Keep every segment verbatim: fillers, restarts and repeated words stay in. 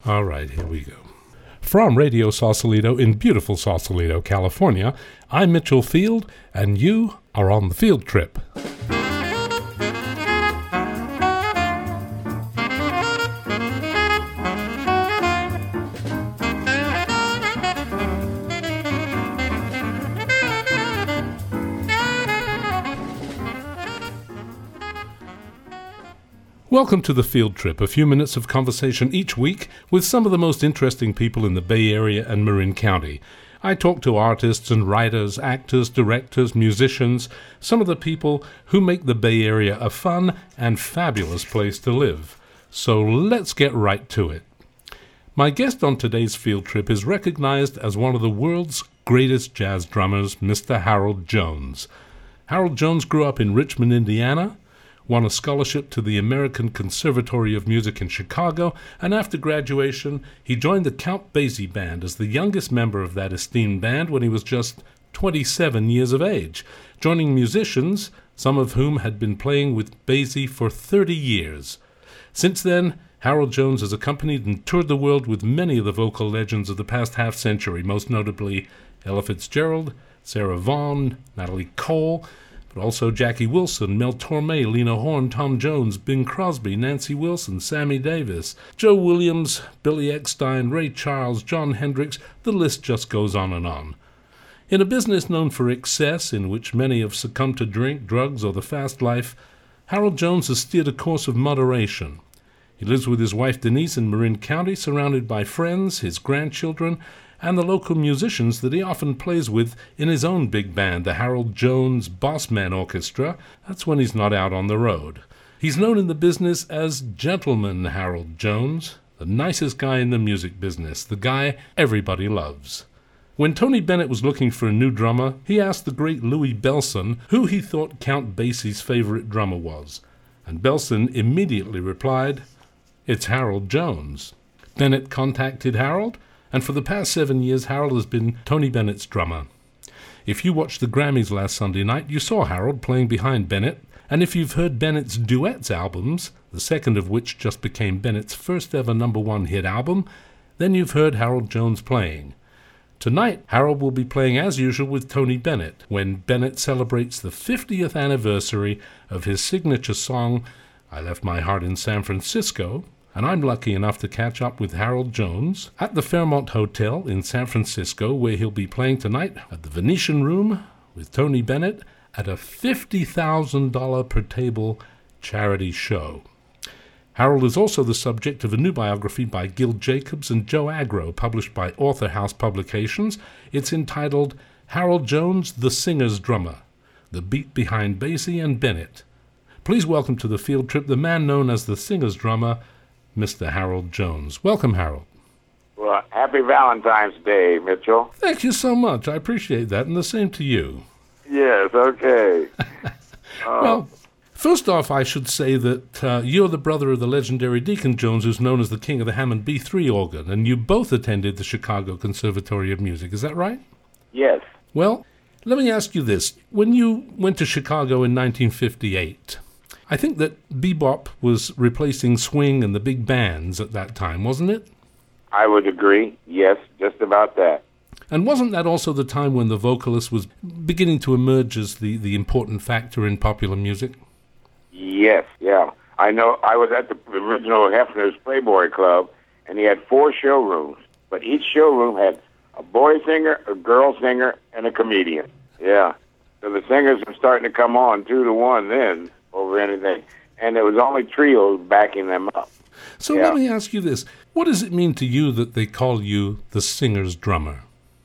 All right, here we go. From Radio Sausalito in beautiful Sausalito, California, I'm Mitchell Field, and you are on the field trip. Welcome to the Field Trip, a few minutes of conversation each week with some of the most interesting people in the Bay Area and Marin County. I talk to artists and writers, actors, directors, musicians, some of the people who make the Bay Area a fun and fabulous place to live. So let's get right to it. My guest on today's Field Trip is recognized as one of the world's greatest jazz drummers, Mister Harold Jones. Harold Jones grew up in Richmond, Indiana, won a scholarship to the American Conservatory of Music in Chicago, and after graduation, he joined the Count Basie Band as the youngest member of that esteemed band when he was just twenty-seven years of age, joining musicians, some of whom had been playing with Basie for thirty years. Since then, Harold Jones has accompanied and toured the world with many of the vocal legends of the past half-century, most notably Ella Fitzgerald, Sarah Vaughan, Natalie Cole, but also Jackie Wilson, Mel Torme, Lena Horne, Tom Jones, Bing Crosby, Nancy Wilson, Sammy Davis, Joe Williams, Billy Eckstine, Ray Charles, John Hendricks. The list just goes on and on. In a business known for excess, in which many have succumbed to drink, drugs, or the fast life, Harold Jones has steered a course of moderation. He lives with his wife Denise in Marin County, surrounded by friends, his grandchildren, and the local musicians that he often plays with in his own big band, the Harold Jones Bossman Orchestra. That's when he's not out on the road. He's known in the business as Gentleman Harold Jones, the nicest guy in the music business, the guy everybody loves. When Tony Bennett was looking for a new drummer, he asked the great Louis Bellson who he thought Count Basie's favorite drummer was, and Bellson immediately replied, "It's Harold Jones." Bennett contacted Harold, and for the past seven years, Harold has been Tony Bennett's drummer. If you watched the Grammys last Sunday night, you saw Harold playing behind Bennett, and if you've heard Bennett's Duets albums, the second of which just became Bennett's first ever number one hit album, then you've heard Harold Jones playing. Tonight, Harold will be playing as usual with Tony Bennett, when Bennett celebrates the fiftieth anniversary of his signature song, I Left My Heart in San Francisco, and I'm lucky enough to catch up with Harold Jones at the Fairmont Hotel in San Francisco, where he'll be playing tonight at the Venetian Room with Tony Bennett at a fifty thousand dollars per table charity show. Harold is also the subject of a new biography by Gil Jacobs and Joe Agro, published by Author House Publications. It's entitled Harold Jones, the Singer's Drummer, The Beat Behind Basie and Bennett. Please welcome to the Field Trip the man known as the Singer's Drummer, Mister Harold Jones. Welcome, Harold. Well, happy Valentine's Day, Mitchell. Thank you so much. I appreciate that, and the same to you. Yes, okay. uh, well, first off, I should say that uh, you're the brother of the legendary Deacon Jones, who's known as the king of the Hammond B three organ, and you both attended the Chicago Conservatory of Music. Is that right? Yes. Well, let me ask you this. When you went to Chicago in nineteen fifty-eight, I think that bebop was replacing swing and the big bands at that time, wasn't it? I would agree. Yes, just about that. And wasn't that also the time when the vocalist was beginning to emerge as the, the important factor in popular music? Yes, yeah. I know I was at the original Hefner's Playboy Club, and he had four showrooms, but each showroom had a boy singer, a girl singer, and a comedian. Yeah. So the singers were starting to come on two to one then over anything. And there was only trios backing them up. So yeah. Let me ask you this. What does it mean to you that they call you the singer's drummer?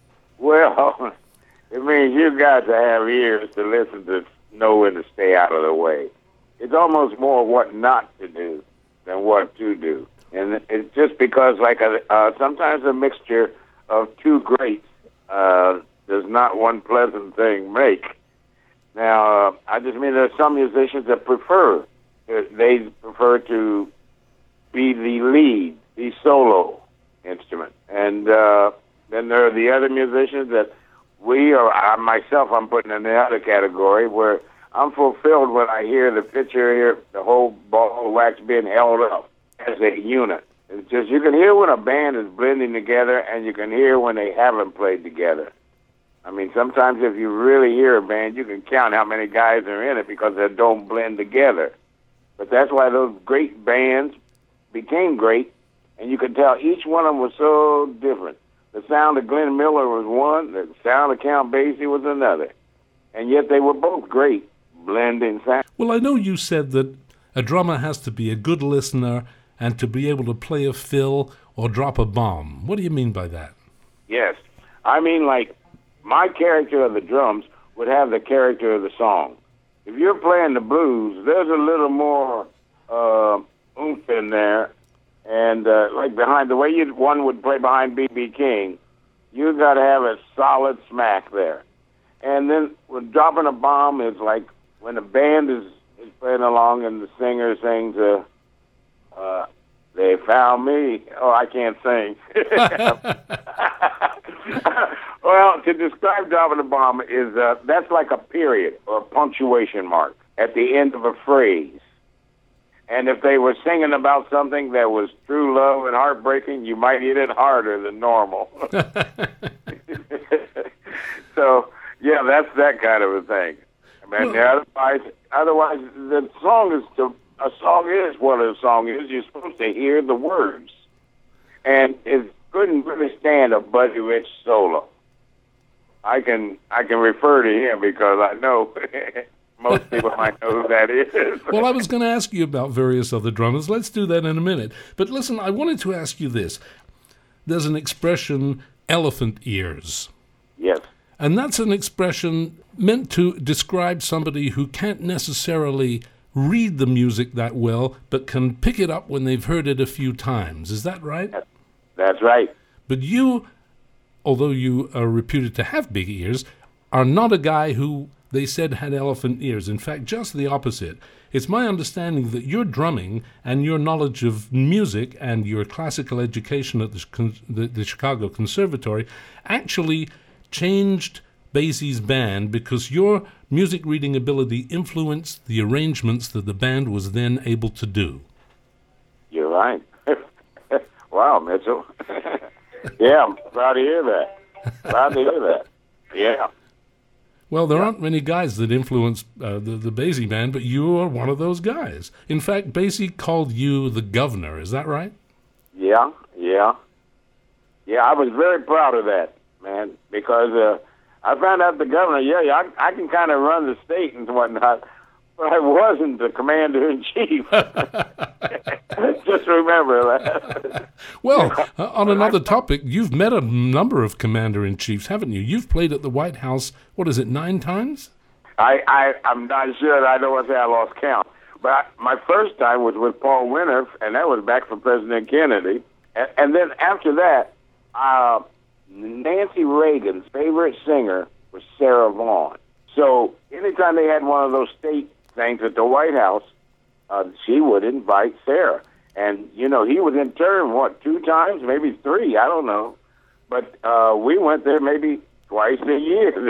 Well, it means you got to have ears to listen to know when to stay out of the way. It's almost more what not to do than what to do. And it's just because, like, a, uh, sometimes a mixture of two greats uh, does not one pleasant thing make. Now, uh, I just mean there are some musicians that prefer, they prefer to be the lead, the solo instrument. And uh, then there are the other musicians that we, or I, myself, I'm putting in the other category, where I'm fulfilled when I hear the picture here, the whole ball of wax being held up as a unit. It's just you can hear when a band is blending together, and you can hear when they haven't played together. I mean, sometimes if you really hear a band, you can count how many guys are in it because they don't blend together. But that's why those great bands became great, and you could tell each one of them was so different. The sound of Glenn Miller was one, the sound of Count Basie was another. And yet they were both great blending sound. Well, I know you said that a drummer has to be a good listener and to be able to play a fill or drop a bomb. What do you mean by that? Yes. I mean, like, my character of the drums would have the character of the song. If you're playing the blues, there's a little more uh, oomph in there. And uh, like behind the way you one would play behind B B King, you got to have a solid smack there. And then when dropping a bomb is like when the band is, is playing along and the singer sings, uh, uh, "They found me." Oh, I can't sing. Well, to describe dropping a bomb is uh, that's like a period or a punctuation mark at the end of a phrase. And if they were singing about something that was true love and heartbreaking, you might hit it harder than normal. So, yeah, that's that kind of a thing. I mean, well, otherwise, otherwise, the song is to, a song is what a song is. You're supposed to hear the words, and it couldn't really stand a Buddy Rich solo. I can I can refer to him because I know most people might know who that is. Well, I was going to ask you about various other drummers. Let's do that in a minute. But listen, I wanted to ask you this. There's an expression, elephant ears. Yes. And that's an expression meant to describe somebody who can't necessarily read the music that well, but can pick it up when they've heard it a few times. Is that right? That's right. But you, although you are reputed to have big ears, are not a guy who they said had elephant ears. In fact, just the opposite. It's my understanding that your drumming and your knowledge of music and your classical education at the, the, the Chicago Conservatory actually changed Basie's band because your music reading ability influenced the arrangements that the band was then able to do. You're right. Wow, Mitchell. Yeah, I'm proud to hear that. Proud to hear that. Yeah. Well, there aren't many guys that influence uh, the, the Basie band, but you are one of those guys. In fact, Basie called you the governor. Is that right? Yeah, yeah. Yeah, I was very proud of that, man, because uh, I found out the governor, yeah, yeah I, I can kind of run the state and whatnot, but I wasn't the commander-in-chief. Just remember that. Well, uh, on another topic, you've met a number of commander-in-chiefs, haven't you? You've played at the White House, what is it, nine times? I, I, I'm not sure. I don't want to say I lost count. But I, my first time was with Paul Winter, and that was back for President Kennedy. And, and then after that, uh, Nancy Reagan's favorite singer was Sarah Vaughan. So anytime they had one of those state things at the White House, uh, she would invite Sarah. And, you know, he was in term, what, two times, maybe three, I don't know. But uh, we went there maybe twice a year.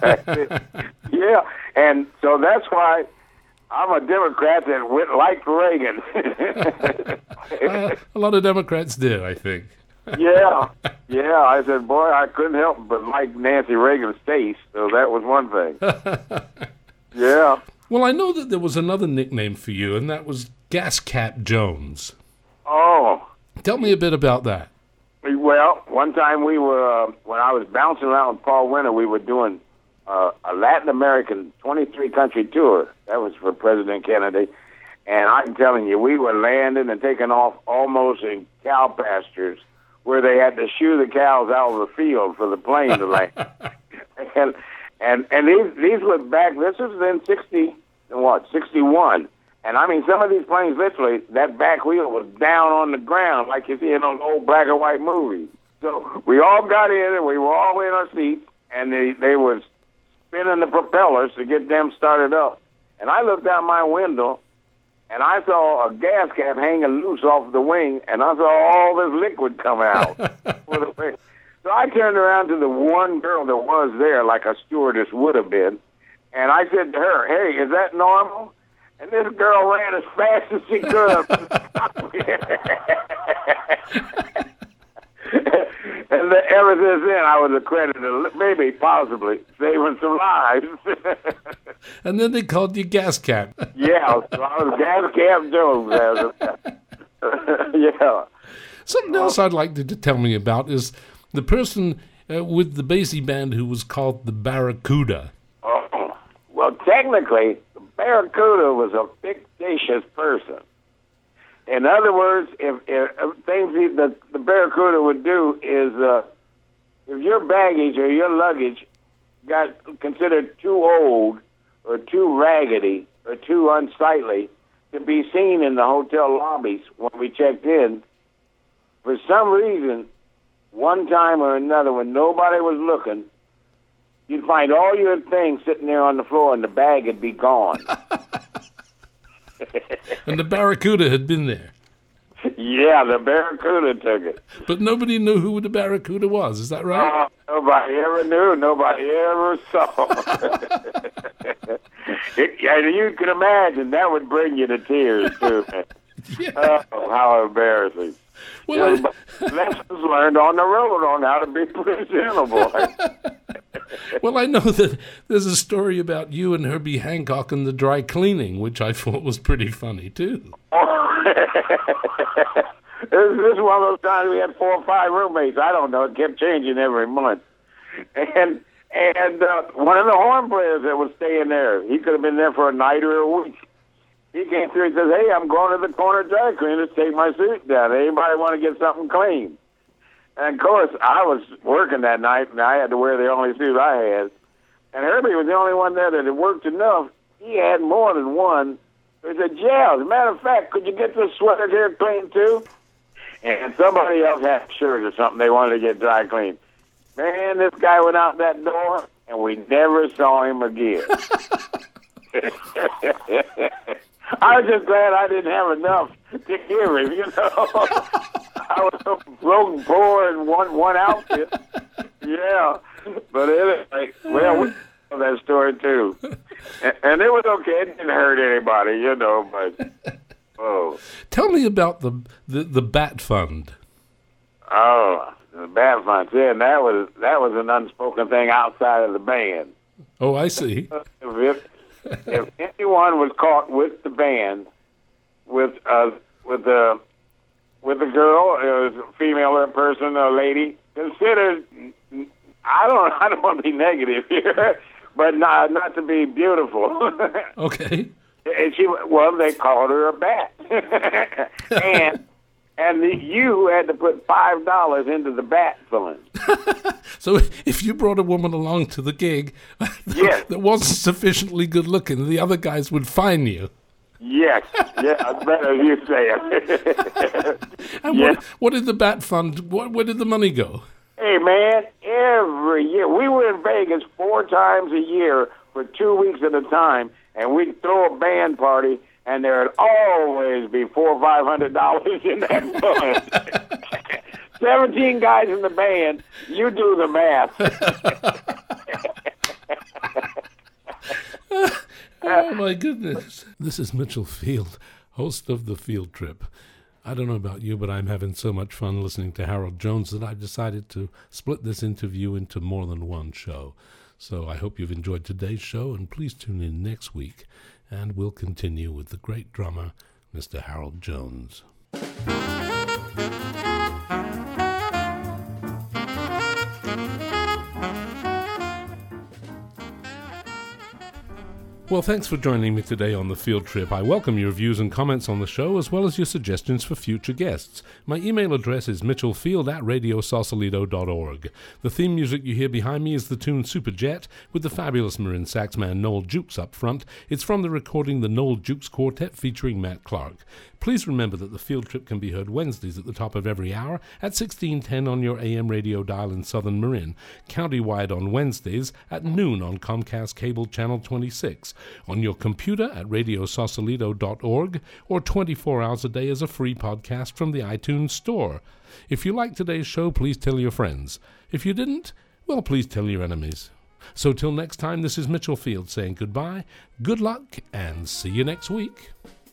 Yeah, and so that's why I'm a Democrat that went like Reagan. uh, a lot of Democrats do, I think. Yeah, yeah. I said, boy, I couldn't help but like Nancy Reagan's face, so that was one thing. Yeah. Well, I know that there was another nickname for you, and that was Gas Cap Jones. Oh. Tell me a bit about that. Well, one time we were, uh, when I was bouncing around with Paul Winter, we were doing uh, a Latin American twenty-three country tour. That was for President Kennedy. And I'm telling you, we were landing and taking off almost in cow pastures where they had to shoo the cows out of the field for the plane to land. and and and these these were back. This was in sixty what sixty-one. And I mean, some of these planes, literally, that back wheel was down on the ground like you see in those old black and white movies. So we all got in and we were all in our seats, and they they were spinning the propellers to get them started up. And I looked out my window, and I saw a gas cap hanging loose off the wing, and I saw all this liquid come out. So I turned around to the one girl that was there, like a stewardess would have been, and I said to her, hey, is that normal? And this girl ran as fast as she could. And the, ever since then, I was accredited, maybe, possibly, saving some lives. And then they called you Gas Cap. Yeah, so I was Gas Cap Jones. Yeah. Something else I'd like you to tell me about is the person uh, with the Basie band who was called the Barracuda. Oh, well, technically, the Barracuda was a fictitious person. In other words, if, if, if things that the Barracuda would do is, uh, if your baggage or your luggage got considered too old or too raggedy or too unsightly to be seen in the hotel lobbies when we checked in, for some reason, one time or another, when nobody was looking, you'd find all your things sitting there on the floor and the bag would be gone. And the Barracuda had been there. Yeah, the Barracuda took it. But nobody knew who the Barracuda was, is that right? Uh, nobody ever knew. Nobody ever saw. it, and you can imagine that would bring you to tears, too. Yeah. Oh, how embarrassing. Well, you know, I... lessons learned on the road on how to be presentable. Well, I know that there's a story about you and Herbie Hancock and the dry cleaning, which I thought was pretty funny, too. This, this is one of those times we had four or five roommates. I don't know. It kept changing every month. And and uh, one of the horn players that was staying there, he could have been there for a night or a week. He came through and says, hey, I'm going to the corner dry cleaner to take my suit down. Anybody want to get something clean? And, of course, I was working that night, and I had to wear the only suit I had. And Herbie was the only one there that had worked enough. He had more than one. He said, yeah, as a matter of fact, could you get this sweater here clean, too? And somebody else had a shirt or something they wanted to get dry cleaned. Man, this guy went out that door, and we never saw him again. I was just glad I didn't have enough to hear him, you know. I was so broke and poor in one, one outfit. Yeah. But anyway, well, we know that story, too. And, and it was okay. It didn't hurt anybody, you know, but... Oh. Tell me about the, the the Bat Fund. Oh, the Bat Fund. Yeah, and that was that was an unspoken thing outside of the band. Oh, I see. if, if anyone was caught with the band, with uh, with a with a girl, it was a female or a person, a lady, considered. I don't I don't want to be negative here, but not not to be beautiful. Okay. And she, well, they called her a bat, and and the, you had to put five dollars into the bat fund. So if you brought a woman along to the gig yes. that wasn't sufficiently good looking, the other guys would fine you. Yes, yeah, better you say it. And yes. what, what did the Bat Fund? What, where did the money go? Hey man, every year we were in Vegas four times a year for two weeks at a time. And we'd throw a band party, and there'd always be four or five hundred dollars in that fund. Seventeen guys in the band. You do the math. Oh my goodness! This is Mitchell Field, host of the Field Trip. I don't know about you, but I'm having so much fun listening to Harold Jones that I've decided to split this interview into more than one show. So I hope you've enjoyed today's show, and please tune in next week, and we'll continue with the great drummer, Mister Harold Jones. Well, thanks for joining me today on the Field Trip. I welcome your views and comments on the show, as well as your suggestions for future guests. My email address is mitchellfield at radio sausalito dot org. The theme music you hear behind me is the tune Super Jet, with the fabulous Marin saxman Noel Jukes up front. It's from the recording The Noel Jukes Quartet featuring Matt Clark. Please remember that the Field Trip can be heard Wednesdays at the top of every hour at sixteen ten on your A M radio dial in Southern Marin, countywide on Wednesdays at noon on Comcast Cable Channel twenty-six, on your computer at radio sausalito dot org, or twenty-four hours a day as a free podcast from the iTunes Store. If you liked today's show, please tell your friends. If you didn't, well, please tell your enemies. So till next time, this is Mitchell Field saying goodbye, good luck, and see you next week.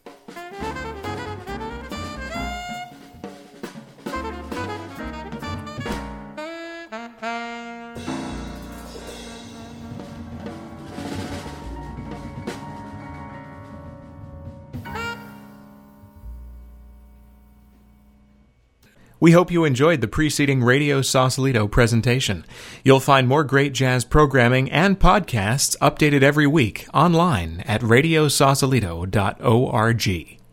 We hope you enjoyed the preceding Radio Sausalito presentation. You'll find more great jazz programming and podcasts updated every week online at radio sausalito dot org.